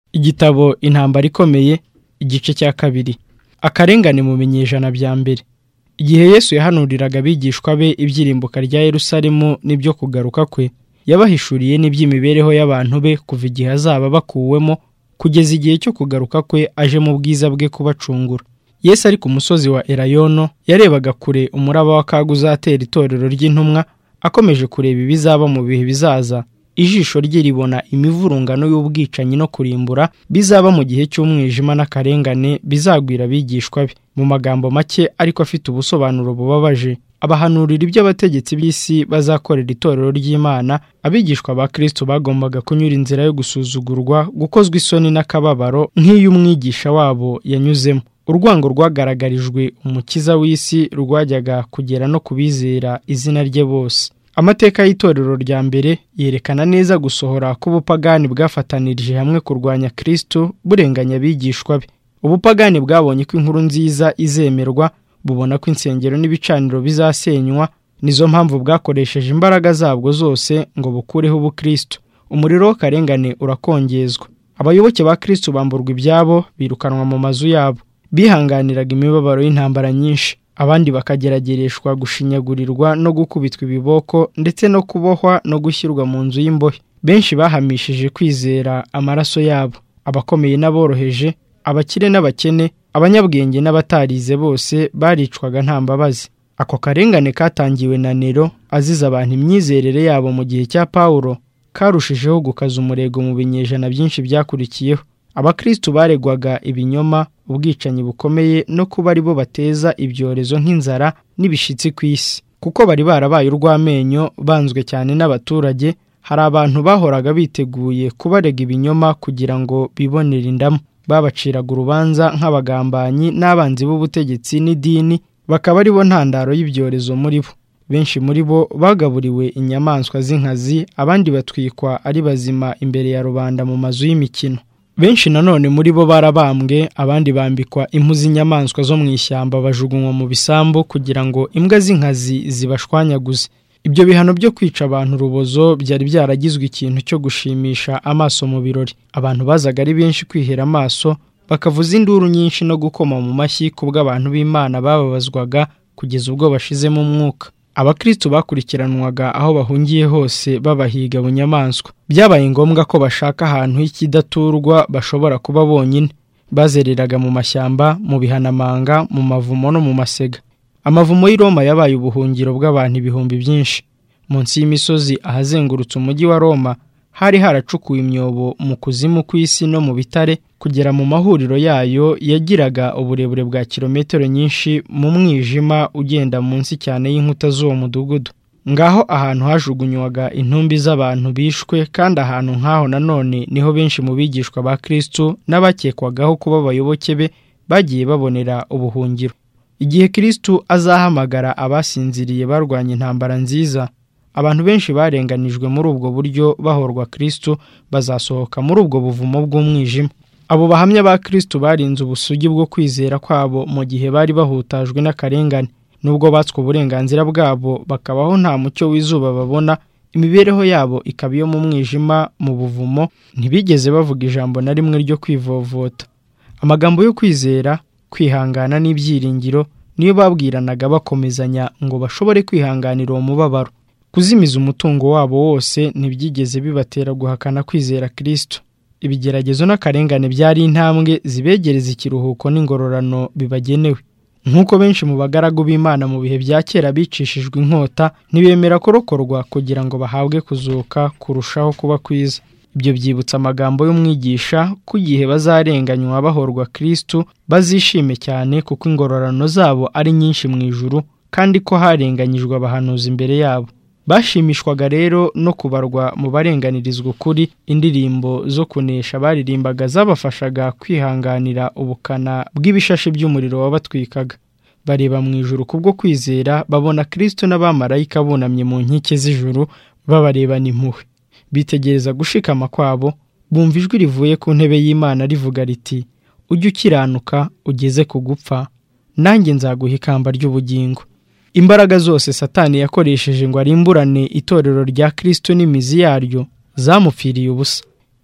Igitabo Intambara ikomeye, igice cya kabiri. Akarengane mu binyejana bya mbere. Igihe Yesu yahanuriraga abigishwa be ibyirimbuka rya Yerusalemu n'ibyo kugaruka kwe, yabahishuriye n'iby'imibereho y'abantu be kuva igihe azaba bakuwemo kugeza igihe cyo kugaruka kwe aje mu bwiza bwe kubacungura. Yesu ari ku musozi wa Elayono yarebaga kure umuraba w'akaga uzatera itorero ry'intumwa, akomeje kureba ibizaba mu bihe bizaza. Ijisho rye ribona imivurungano y'ubwicanyi no kurimbura bizaba mu gihe cy'umwijima n'akarengane bizagwira abigishwa be. Mu magambo make ariko afite ubusobanuro bubabaje, abahanurira ibyo abategetsi b'isi bazakorera itorero ry'Imana. Abigishwa ba Kristo bagombaga kunyura inzira yo gusuzugurwa, gukozwa isoni n'akababaro nk'iy'umwigisha wabo yanyuzemo. Urwango rwagaragarijwe umukiza w'isi rwajyaga kugera no kubizera izina rye bose. Amateka y'itorero rya mbere yerekana neza gusohora k'ubupagani bwafatanirije hamwe kurwanya Kristo burenganya abigishwa be. Ubupagani bwabonye ko inkuru nziza izemerwa, bubona ko insengero n'ibicaniro bizasenywa, nizo mpamvu bwakoresheje imbaraga zabwo zose ngo bukureho ubukristo. Umuriro w'akarengane urakongezwa. Abayoboke ba Kristo bamburwa ibyabo, birukanwa mu mazu yabo. Bihanganiraga imibabaro y'intambara nyinshi. Abandi bakageragereshwa gushinyagurirwa no gukubitwa ibiboko ndetse no kubohwa no gushyirwa mu nzu y'imbohe. Benshi bahamishije kwizera amaraso yabo. Abakomeye n'aboroheje, abakire n'abakene, abanyabwenge n'abatarize bose baricwaga nta mbabazi. Ako karengane katangiwe na Nero aziza abantu imyizerere yabo mu gihe cya Pawulo, karushijeho gukaza umurego mu binyejana byinshi byakurikiyeho. Abakristo baregwaga ibinyoma, ubwicanyi bukomeye no kuba ari bo bateza ibyorezo nk'inzara n'ibishitsi ku isi. Kuko bari barabaye urw'amenyo, banzwe cyane n'abaturage, hari abantu bahoraga biteguye kubarega ibinyoma kugira ngo bibonere indamu. Babaciraga urubanza nk'abagambanyi n'abanzi b'ubutegetsi n'idini, bakaba ari bo ntandaro y'ibyorezo muri bo. Benshi muri bo bagaburiwe inyamaswa z'inkazi, abandi batwikwa ari bazima imbere ya rubanda mu mazu y'imikino. Benshi nanone muri bo barabambwe, abandi bambikwa impu z'inyamaswa zo mu ishyamba bajugunywa mu bisambu kugira ngo imbwa z'inkazi zibashwanyaguze. Ibyo bihano byo kwica abantu urubozo byari byaragizwe ikintu cyo gushimisha amaso mu birori. Abantu bazaga ari benshi kwihera amaso, bakavuza induru nyinshi no gukoma mu mashyi kubw'abantu b'Imana bababazwaga kugeza ubwo bashizemo umwuka. Abakristo bakurikiranwaga aho bahungiye hose babahiga bunyamaswa. Byabaye ngombwa ko bashaka ahantu h'ikidaturwa bashobora kuba bonyine. Bazereraga mu mashyamba, mu bihanamanga, mu mavumo no mu masega. Amavumo y'i Roma yabaye ubuhungiro bw'abantu ibihumbi byinshi. Munsi y'imisozi ahazengurutse umujyi wa Roma hari haracukuwe imyobo mu kuzimu kw'isi no mu bitare, kugera mu mahuriro yayo yagiraga uburebure bwa kilometero nyinshi mu mwijima ugenda munsi cyane y'inkuta z'uwo mudugudu. Ngaho ahantu hajugunywaga intumbi z'abantu bishwe, kandi ahantu nk'aho nanone niho benshi mu bigishwa ba Kristo n'abakekwagaho kuba abayoboke be bagiye babonera ubuhungiro. Igihe Kristo azahamagara abasinziriye barwanya intambara nziza, abantu benshi barenganijwe muri ubwo buryo bahorwa Kristo bazasohoka muri ubwo buvumo bw'umwijima. Abo bahamya ba Kristo barinze ubusugi bwo kwizera kwabo mu gihe bari bahutajwe n'akarengane. Nubwo batswe uburenganzira bwabo bakabaho nta mucyo w'izuba babona, imibereho yabo ikaba iyo mu mwijima, mu buvumo, ntibigeze bavuga ijambo na rimwe ryo kwivovota. Amagambo yo kwizera, kwihangana n'ibyiringiro niyo babwiranaga bakomezanya ngo bashobore kwihanganira uwo mubabaro. Kuzimiza umutungo wabo wose ntibyigeze bibatera guhakana kwizera Kristo. Ibigeragezo n'akarengane byari intambwe zibegereza ikiruhuko n'ingororano bibagenewe. Nk'uko benshi mu bagaragu b'Imana mu bihe bya kera bicishijwe inkota, ntibemera kurokorwa kugira ngo bahabwe kuzuka kurushaho kuba kwiza. Ibyo byibutsa amagambo y'umwigisha ko igihe bazarenganywa bahorwa Kristo bazishime cyane, kuko ingororano zabo ari nyinshi mu ijuru, kandi ko harenganyijwe abahanuzi imbere yabo. Bashimishwaga rero no kubarwa mu barenganirizwa ukuri. Indirimbo zo kunesha baririmbaga zabafashaga kwihanganira ubukana bw'ibishashi by'umuriro wabatwikaga. Bareba mu ijuru kubwo kwizera, babona Kristo n'abamarayika bunamye mu nkike z'ijuru babarebana impuhwe. Bitegereza gushikama kwabo, bumva ijwi rivuye ku ntebe y'Imana rivuga riti, ujye ukiranuka ugeze ku gupfa, nanjye nzaguha ikamba ry'ubugingo. Imbaraga zose Satani yakoresheje ngo arimburane itorero rya Kristo n'imizi yaryo zamupfiriye ubusa.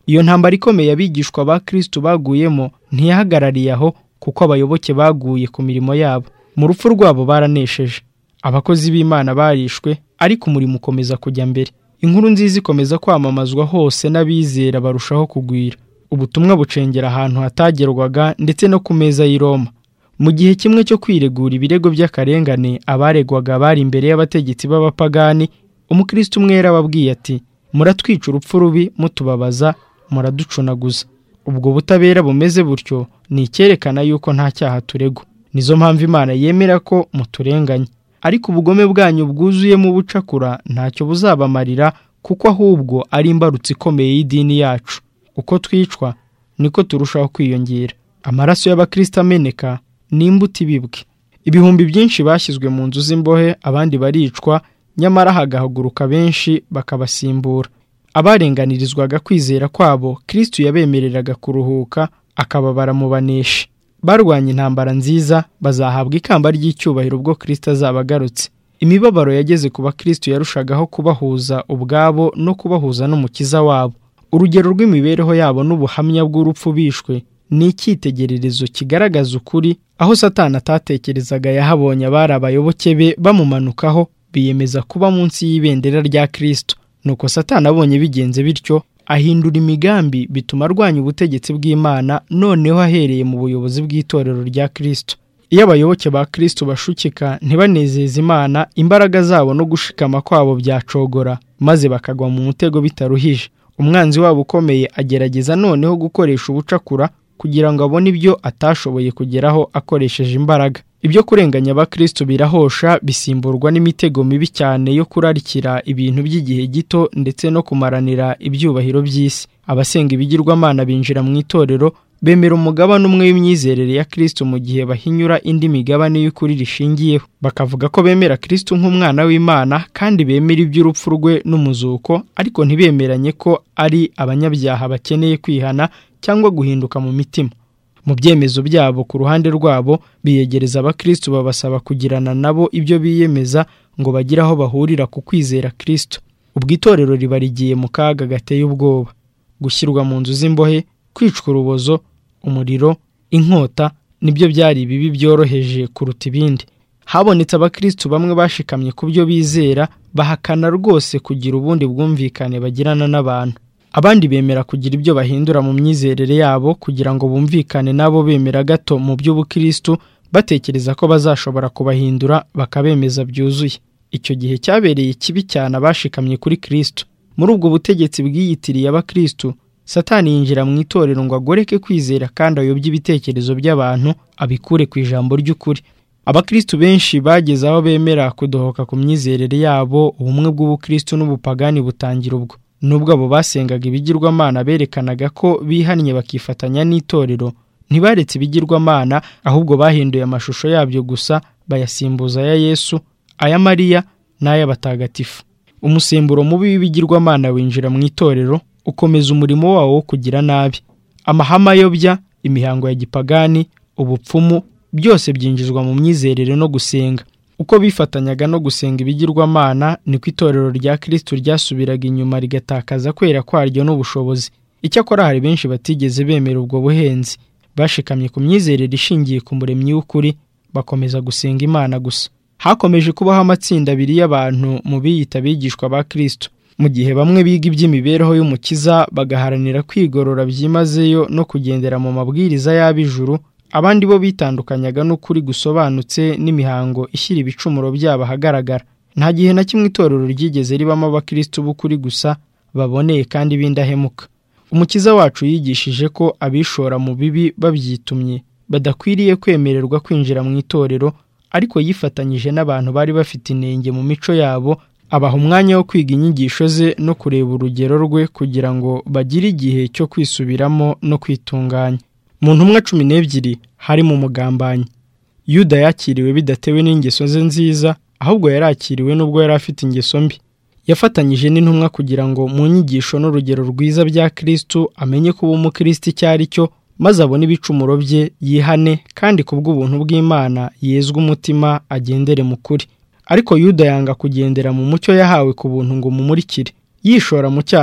Iyo ntambara ikomeye abigishwa ba Kristo baguyemo ntiyahagarariye aho, kuko abayoboke baguye ku mirimo yabo. Mu rupfu rwabo baranesheje. Abakozi b'Imana barishwe, ariko umurimo ukomeza kujya mbere. Inkuru nziza ikomeza kwamamazwa hose, n'abizera barushaho kugwira. Ubutumwa bucengera ahantu hatagerwaga, ndetse no ku meza y'i Roma. Mu gihe kimwe cyo kwiregura ibirego by'akarengane abaregwaga bari imbere y'abategetsi b'abapagani, umukristo umwe yarababwiye ati, muratwica urupfu rubi, mutubabaza, muraducunaguza. Ubwo butabera bumeze butyo ni icyerekana yuko nta cyaha turegwa. Nizo mpamvu Imana yemera ko muturenganya. Ariko ubugome bwanyu bwuzuyemo ubucakura ntacyo buzabamarira, kuko ahubwo ari imbarutso ikomeye y'idini yacu. Uko twicwa niko turushaho kwiyongera. Amaraso y'abakristo ameneka ni imbuto ibibwe. Ibihumbi byinshi bashyizwe mu nzu z'imbohe, abandi baricwa, nyamara hagahaguruka benshi bakabasimbura. Abarenganirizwaga kwizera kwabo, Kristo yabemereraga kuruhuka, akababara mu baneshi. Barwanya intambara nziza, bazahabwa ikamba ry'icyubahiro ubwo Kristo azaba agarutse. Imibabaro yageze ku bakristo yarushagaho kubahuza ubwabo no kubahuza n'umukiza wabo. Urugero rw'imibereho yabo n'ubuhamya bw'urupfu bishwe ni icyitegererezo kigaragaza ukuri, aho Satani atatekerezaga yahabonye abari abayoboke be bamumanukaho, biyemeza kuba munsi y'ibendera rya Kristo. Nuko Satani abonye bigenze bityo, ahindura imigambi, bituma arwanya ubutegetsi bw'Imana, noneho ahereye mu buyobozi bw'itorero rya Kristo. Iyo abayoboke ba Kristo bashukika ntibanezeza Imana, imbaraga zabo no gushikama kwabo byacogora, maze bakagwa mu mutego bitaruhije. Umwanzi wabo ukomeye agerageza noneho gukoresha ubucakura kugira ngo abone ibyo atashoboye kugeraho akoresheje imbaraga. Ibyo kurenganya abakristo birahosha, bisimburwa n'imitego mibi cyane yo kurarikira ibintu by'igihe gito ndetse no kumaranira ibyubahiro by'isi. Abasenga ibigirwamana binjira mu itorero, bemera umugabane umwe w'imyizerere ya Kristo mu gihe bahinyura indi migabane y'ukuri rishingiyeho. Bakavuga ko bemera Kristo nk'umwana w'Imana, kandi bemera iby'urupfu rwe n'umuzuko, ariko ntibemeranye ko ari abanyabyaha bakeneye kwihana cyangwa guhinduka mu mitima. Mu byemezo byabo ku ruhande rwabo, biyegereza abakristo babasaba kugirana nabo ibyo biyemeza ngo bagire aho bahurira ku kwizera Kristo. Ubwo itorero riba rigiye mu kaga gateye ubwoba: gushyirwa mu nzu z'imbohe, kwicwa urubozo, umuriro, inkota, nibyo byari ibibi byoroheje kuruta ibindi. Habonetse abakristo bamwe bashikamye ku byo bizera, bahakana rwose kugira ubundi bwumvikane bagirana n'abantu. Abandi bemera kugira ibyo bahindura mu myizerere yabo kugira ngo bumvikane nabo bemera gato mu by'ubukristo, batekereza ko bazashobora kubahindura bakabemeza byuzuye. Icyo gihe cyabereye kibi cyane abashikamye kuri Kristo. Muri ubwo butegetsi bwiyitiriye abakristo, Satani yinjira mu itorero ngo agoreke kwizera kandi ayobye ibitekerezo by'abantu, abikure ku ijambo ry'ukuri. Abakristo benshi bageze aho bemera kudohoka ku myizerere yabo, ubumwe bw'ubukristo n'ubupagani butangira ubwo. Nubwo abo basengaga ibigirwamana berekanaga ko bihannye bakifatanya n'itorero, ntibaretse ibigirwamana, ahubwo bahinduye amashusho yabyo gusa, bayasimbuza ya Yesu, aya Mariya n'ay'abatagatifu. Umusemburo mubi w'ibigirwamana winjira mu itorero, ukomeza umurimo wawo wo kugira nabi. Amahame ayobya, imihango ya gipagani, ubupfumu, byose byinjizwa mu myizerere no gusenga. Uko bifatanyaga no gusenga ibigirwamana, niko itorero rya Kristo ryasubiraga inyuma rigatakaza kwera kwaryo n'ubushobozi. Icyakora hari benshi batigeze bemera ubwo buhenzi, bashikamye ku myizerere ishingiye ku muremyi w'ukuri, bakomeza gusenga Imana gusa. Hakomeje kubaho amatsinda abiri y'abantu mu biyita abigishwa ba Kristo. Mu gihe bamwe biga iby'imibereho y'umukiza bagaharanira kwigorora byimazeyo no kugendera mu mabwiriza y'ab'ijuru, abandi bo bitandukanyaga n'ukuri gusobanutse n'imihango ishyira ibicumuro byabo ahagaragara. Nta gihe na kimwe itorero ryigeze ribamo abakristo b'ukuri gusa, baboneye kandi b'indahemuka. Umukiza wacu yigishije ko abishora mu bibi babyitumye badakwiriye kwemererwa kwinjira mu itorero, ariko yifatanyije n'abantu bari bafite inenge mu mico yabo, abaha umwanya wo kwiga inyigisho ze no kureba urugero rwe kugira ngo bagire igihe cyo kwisubiramo no kwitunganya. Mu ntumwa 12 harimo umugambanyi. Yuda yakiriwe bidatewe n'ingeso ze nziza, ahubwo yarakiriwe n'ubwo yari afite ingeso mbi. Yafatanyije n'intumwa kugira ngo mu nyigisho n'urugero rwiza bya Kristo amenye ko umukristo cyari cyo, maze abone ibicumuro bye, yihane, kandi kubw'ubuntu bw'Imana yezwe umutima agendere mu kuri. Ariko Yuda yanga kugendera mu mucyo yahawe ku buntu ngo mumurikire. Yishora mu cyaha,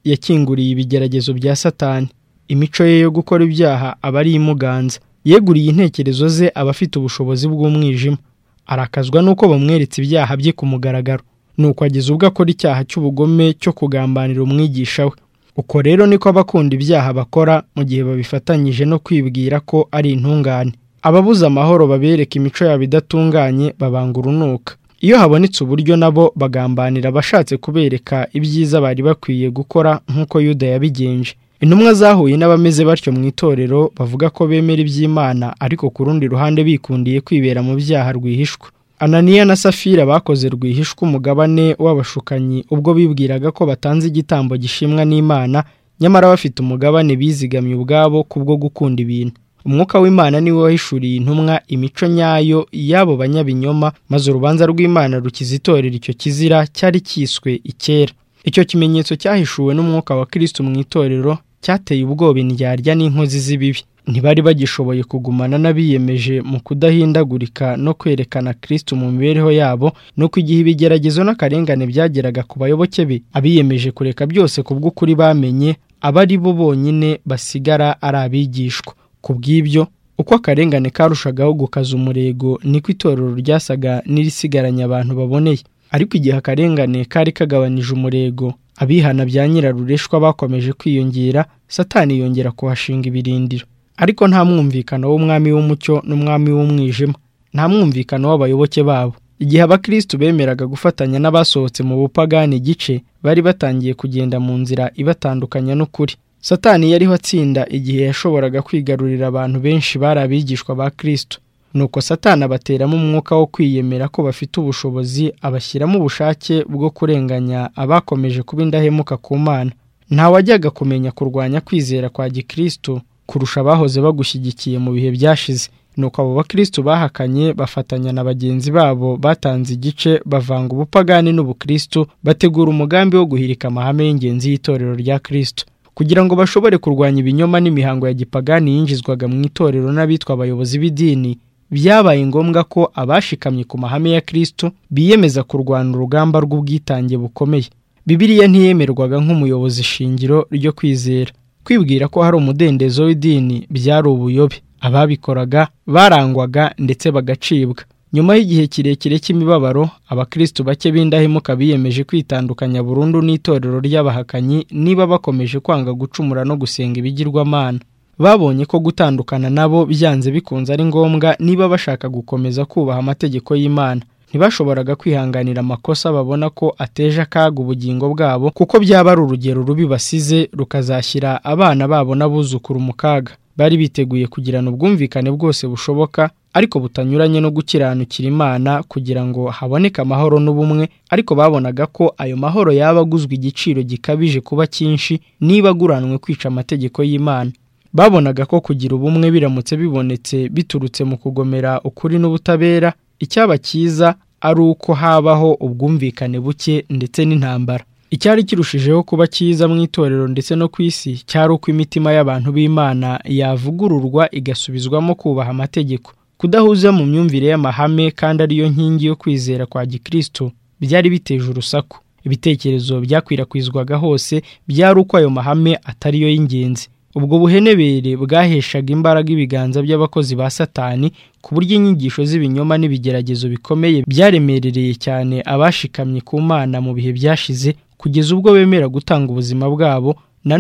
yakinguriye ibigeragezo bya Satani. Imico ye yo gukora ibyaha aba ari imuganza. Yeguriye intekerezo ze abafite ubushobozi bw'umwijima. Arakazwa nuko bamweretse ibyaha bye ku mugaragaro. Nuko ageze ubwo akora icyaha cy'ubugome cyo kugambanira umwigisha we. Uko rero niko abakunda ibyaha bakora mu gihe babifatanyije no kwibwira ko ari intungane. Ababuza amahoro babereka imico yabo idatunganye babanga urunuka. Iyo habonetse uburyo nabo bagambanira abashatse kubereka ibyiza bari bakwiye gukora nk'uko Yuda yabigenje. Intumwa zahuye n'abameze batyo mu itorero bavuga ko bemera iby'Imana ariko ku rundi ruhande bikundiye kwibera mu byaha rwihishwa. Ananiya na Safira bakoze rwihishwa umugabane w'abashukanyi ubwo bibwiraga ko batanze igitambo gishimwa n'Imana, nyamara bafite umugabane bizigamye ubwabo kubwo gukunda ibintu. Umwuka w'Imana niwe wahishuriye intumwa imico nyayo y'abo banyabinyoma, maze urubanza rw'Imana rukiza itorero icyo kizira cyari cyiswe icyera. Icyo kimenyetso cyahishuwe n'umwuka wa Kristo mu itorero cyateye ubwoba indyarya n'inkozi z'ibibi. Ntibari bagishoboye kugumana n'abiyemeje mu kudahindagurika no kwerekana Kristo mu mibereho yabo, nuko igihe ibigeragezo n'akarengane byageraga ku bayoboke be, abiyemeje kureka byose kubw'ukuri bamenye, aba ari bo bonyine basigara ari abigishwa. Kubw'ibyo, uko akarengane karushagaho gukaza umurego, niko itorero ryasaga n'irisigaranye abantu baboneye. Ariko igihe akarengane kari kagabanije umurego, abihana bya nyirarureshwa bakomeje kwiyongera, Satani yongera kuhashinga ibirindiro. Ariko nta mwumvikano w'umwami w'umucyo n'umwami w'umwijima, nta mwumvikano w'abayoboke babo. Igihe abakristo bemeraga gufatanya n'abasohotse mu bupagani igice, bari batangiye kugenda mu nzira ibatandukanya n'ukuri. Satani yariho atsinda igihe yashoboraga kwigarurira abantu benshi bari abigishwa ba Kristo. Nuko Satani abateramo umwuka wo kwiyemera ko bafite ubushobozi, abashyiramo ubushake bwo kurenganya abakomeje kuba indahemuka ku Mana. Nta wajyaga kumenya kurwanya kwizera kwa Gikristo kurusha abahoze bagushyigikiye mu bihe byashize. Nuko abo bakristo bahakanye bafatanya na bagenzi babo batanze igice, bavanga ubupagani n'ubukristo, bategura umugambi wo guhirika amahame y'ingenzi y'itorero rya Kristo. Kugira ngo bashobore kurwanya ibinyoma n'imihango ya gipagani yinjizwaga mu itorero n'abitwa abayobozi b'idini, byabaye ngombwa ko abashikamye ku mahame ya Kristo biyemeza kurwana urugamba rw'ubwitange bukomeye. Bibiliya ntiyemerwaga nk'umuyobozi shingiro ryo kwizera. Kwibwira ko hari umudendezo w'idini byari ubuyobe. Ababikoraga barangwaga ndetse bagacibwa. Nyuma y'igihe kirekire cy'imibabaro, abakristo bake b'indahemuka biyemeje kwitandukanya burundu n'itorero ry'abahakanyi niba bakomeje kwanga gucumura no gusenga ibigirwamana. Babonye ko gutandukana nabo byanze bikunze ari ngombwa niba bashaka gukomeza kubaha amategeko y'Imana. Ntibashoboraga kwihanganira amakosa babona ko ateje akaga ubugingo bwabo, kuko byaba ari urugero rubi basize rukazashyira abana babo n'abuzukuru mu kaga. Bari biteguye kugirana ubwumvikane bwose bushoboka, ariko butanyuranye no gukiranukira Imana kugira ngo haboneke amahoro n'ubumwe, ariko babonaga ko ayo mahoro yaba aguzwe igiciro gikabije kuba cyinshi niba aguranwe kwica amategeko y'Imana. Babonaga ko kugira ubumwe biramutse bibonetse biturutse mu kugomera ukuri n'ubutabera, icyaba cyiza ari uko habaho ubwumvikane buke ndetse n'intambara. Icyari kirushijeho kuba cyiza mu itorero ndetse no ku isi cyari uko imitima y'abantu b'Imana yavugururwa igasubizwamo kubaha amategeko. Kudahuza mu myumvire y'amahame kandi ariyo nkingi yo kwizera kwa Gikristo byari biteje urusaku. Ibitekerezo byakwirakwizwaga hose byari uko ayo mahame atariyo y'ingenzi. Ubwo buhenebere bwaheshaga imbaraga ibiganza by'abakozi ba Satani, ku buryo inyigisho z'ibinyoma n'ibigeragezo bikomeye byaremerereye cyane abashikamye ku Mana mu bihe byashize, kugeza ubwo bemera gutanga ubuzima bwabo.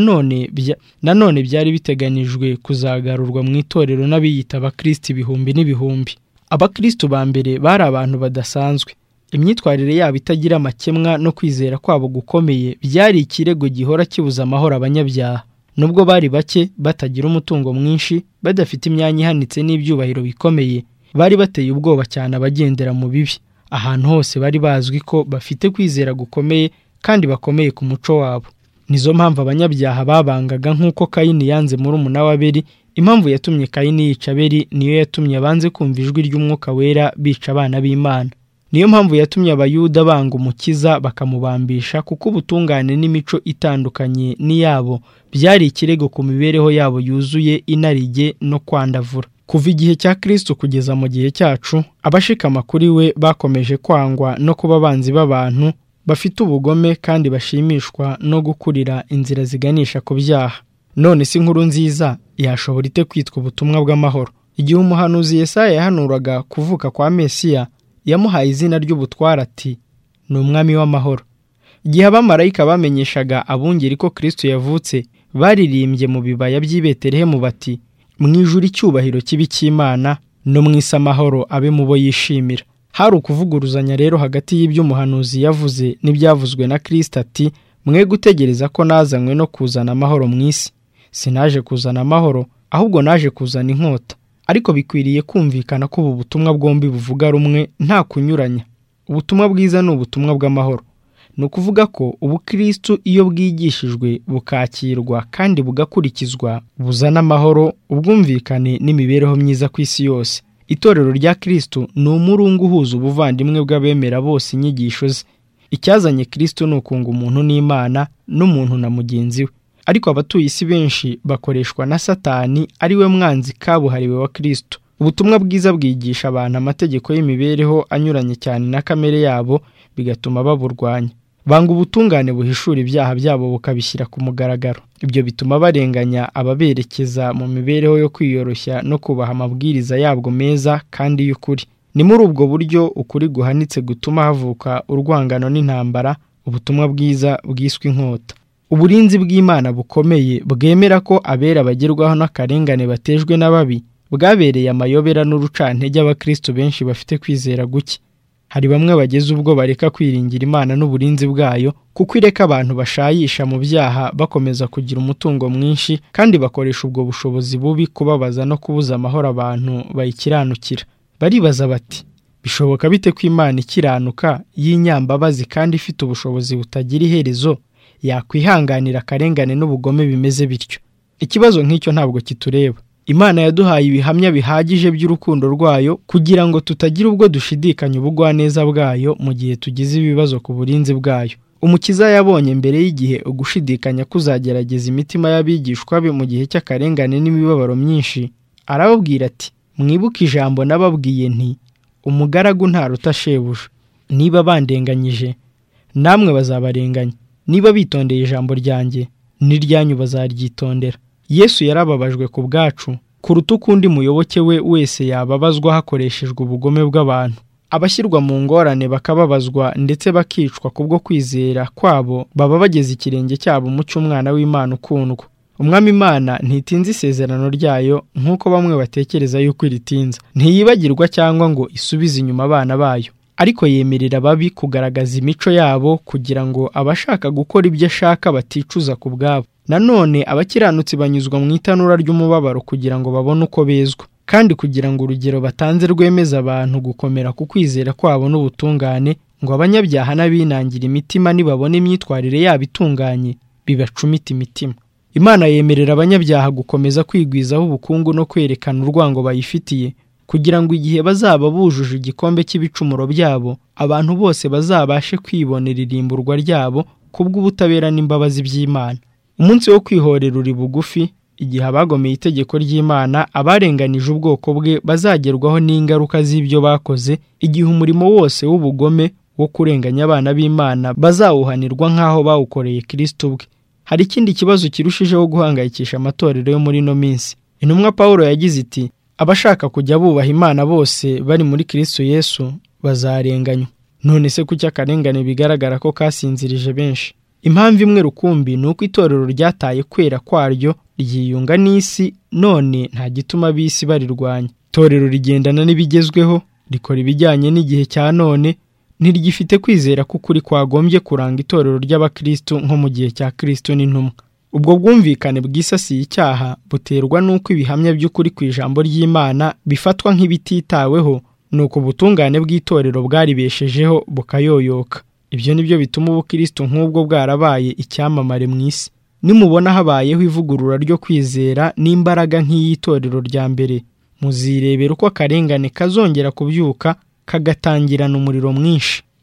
Nanone byari biteganijwe kuzagarurwa mu itorero n'abiyita abakristo ibihumbi n'ibihumbi. Abakristo ba mbere bari abantu badasanzwe. Imyitwarire yabo itagira amakemwa no kwizera kwabo gukomeye byari ikirego gihora kibuza amahoro abanyabyaha. Nubwo bari bake, batagira umutungo mwinshi, badafite imyanya ihanitse n'ibyubahiro bikomeye, bari bateye ubwoba cyane abagendera mu bibi. Ahantu hose bari bazwi ko bafite kwizera gukomeye kandi bakomeye ku muco wabo. Nizo mpamvu abanyabyaha babangaga nk'uko Kayini yanze murumuna wa Abeli. Impamvu yatumye Kayini yica Abeli niyo yatumye abanze kumva ijwi ry'Umwuka Wera bica abana b'Imana. Niyo mpamvu yatumye Abayuda banga Umukiza bakamubambisha, kuko ubutungane n'imico itandukanye n'iyabo byari ikirego ku mibereho yabo yuzuye inarijye no kwandavura. Kuva igihe cya Kristo kugeza mu gihe cyacu, abashikama kuri we bakomeje kwangwa no kuba abanzi b'abantu, bafite ubugome kandi bashimishwa no gukurira inzira ziganisha ku byaha. None si inkuru nziza yashobora ite kwitwa ubutumwa bw'amahoro? Igihe umuhanuzi Yesaya yahanuraga kuvuka kwa Mesiya, yamuhaye izina ry'ubutware ati ni umwami w'amahoro. Igihe abamarayika bamenyeshaga abungeri ko Kristo yavutse, baririmbye mu bibaya by'i Betelehemu bati mu ijuru icyubahiro kibi cy'Imana, no mu isi amahoro abe mu bo yishimira. Hari ukuvuguruzanya rero hagati y'ibyo umuhanuzi yavuze n'ibyavuzwe na Kristo ati mwe gutegereza ko nazanywe no kuzana amahoro mu isi. Sinaje kuzana amahoro, ahubwo naje kuzana inkota. Ariko bikwiriye kumvikana ko ubu butumwa bwombi buvuga rumwe nta kunyuranya. Ubutumwa bwiza ni ubutumwa bw'amahoro. Ni ukuvuga ko ubukristo iyo bwigishijwe bukakirwa kandi bugakurikizwa buzana amahoro, ubwumvikane n'imibereho myiza ku isi yose. Itorero rya Kristo ni umurungu uhuza ubuvandimwe bw'abemera bose inyigisho ze. Icyazanye Kristo ni ukunga umuntu n'Imana n'umuntu na mugenzi we. Ariko abatuye isi benshi bakoreshwa na Satani, ari we mwanzi kabuhariwe wa Kristo. Ubutumwa bwiza bwigisha abantu amategeko y'imibereho anyuranye cyane na kamere yabo, bigatuma baburwanya. Banga ubutungane buhishura ibyaha byabo bukabishyira ku mugaragaro. Ibyo bituma barenganya ababerekeza mu mibereho yo kwiyoroshya no kubaha amabwiriza yabwo meza kandi y'ukuri. Ni muri ubwo buryo ukuri guhanitse gutuma havuka urwangano n'intambara, ubutumwa bwiza bwiswe inkota. Uburinzi bw'Imana bukomeye bwemera ko abera bagerwaho n'akarengane batejwe n'ababi, bwabereye amayobera n'urucantege abakristo benshi bafite kwizera guke. Hari bamwe bageze ubwo bareka kwiringira Imana n'uburinzi bwayo, kuko ireka abantu bashayisha mu byaha bakomeza kugira umutungo mwinshi, kandi bakoresha ubwo bushobozi bubi kubabaza no kubuza amahoro abantu bayikiranukira. Baribaza bati bishoboka bite ko Imana ikiranuka y'inyambabazi kandi ifite ubushobozi butagira iherezo yakwihanganira akarengane n'ubugome bimeze bityo? Ikibazo nk'icyo ntabwo kitureba. Imana yaduhaye ibihamya bihagije by'urukundo rwayo kugira ngo tutagira ubwo dushidikanya ubugwaneza bwayo mu gihe tugize ibibazo ku burinzi bwayo. Umukiza yabonye mbere y'igihe ugushidikanya kuzagerageza imitima y'abigishwa be mu gihe cy'akarengane n'imibabaro myinshi. Arababwira ati mwibuke ijambo nababwiye nti umugaragu ntaruta shebuja. Niba bandenganyije, namwe bazabarenganya. Niba bitondeye ijambo ryanjye, n'iryanyu bazaryitondera. Yesu yarababajwe ku bwacu kuruta ukundi muyoboke we wese yababazwa hakoreshejwe ubugome bw'abantu. Abashyirwa mu ngorane bakababazwa ndetse bakicwa kubwo kwizera kwabo baba bageze ikirenge cyabo mu cy'umwana w'Imana ukundwa. Umwami Imana ntitinze isezerano ryayo nk'uko bamwe batekereza yuko iritinza. Ntiyibagirwa cyangwa ngo isubize inyuma abana bayo, ariko yemerera ababi kugaragaza imico yabo kugira ngo abashaka gukora ibyo ashaka baticuza ku bwabo. Nanone abakiranutsi banyuzwa mu itanura ry'umubabaro kugira ngo babone uko bezwa, kandi kugira ngo urugero batanze rwemeza abantu gukomera ku kwizera kwabo n'ubutungane, ngo abanyabyaha n'abinangira imitima nibabona imyitwarire yabo itunganye bibacumita imitima. Imana yemerera abanyabyaha gukomeza kwigwizaho ubukungu no kwerekana urwango bayifitiye, kugira ngo igihe bazaba bujuje igikombe cy'ibicumuro byabo, abantu bose bazabashe kwibonera irimburwa ryabo kubw'ubutabera n'imbabazi by'Imana. Umunsi wo kwihorera uri bugufi, igihe abagomeye itegeko ry'Imana, abarenganije ubwoko bwe bazagerwaho n'ingaruka z'ibyo bakoze, igihe umurimo wose w'ubugome wo kurenganya abana b'Imana bazawuhanirwa nk'aho bawukoreye Kristo ubwe. Hari ikindi kibazo kirushijeho guhangayikisha amatorero yo muri no minsi. Intumwa Pawulo yagize iti abashaka kujya bubaha Imana bose bari muri Kristo Yesu bazarenganywa. None se kuki akarengane bigaragara ko kasinzirije benshi? Impamvu imwe rukumbi ni uko itorero ryataye kwera kwaryo ryiyunga n'isi, none nta gituma bisi barirwanya. Itorero rigendana n'ibigezweho, rikora ibijyanye n'igihe cya none, ntirigifite kwizera ko ukuri kwagombye kuranga itorero ry'abakristo nko mu gihe cya Kristo n'intumwa. Ubwo bwumvikane bwisasiye icyaha buterwa n'uko ibihamya by'ukuri ku ijambo ry'Imana bifatwa nk'ibititaweho, nuko ubutungane bw'itorero bwaribeshejeho bukayoyoka. Ibyo nibyo bituma ubukristo nk'ubwo bwarabaye icyamamare mu isi. Nimubona habayeho ivugurura ryo kwizera n'imbaraga nk'iyitorero rya mbere, muzirebera uko akarengane kazongera kubyuka kagatangirana umuriro mwinshi.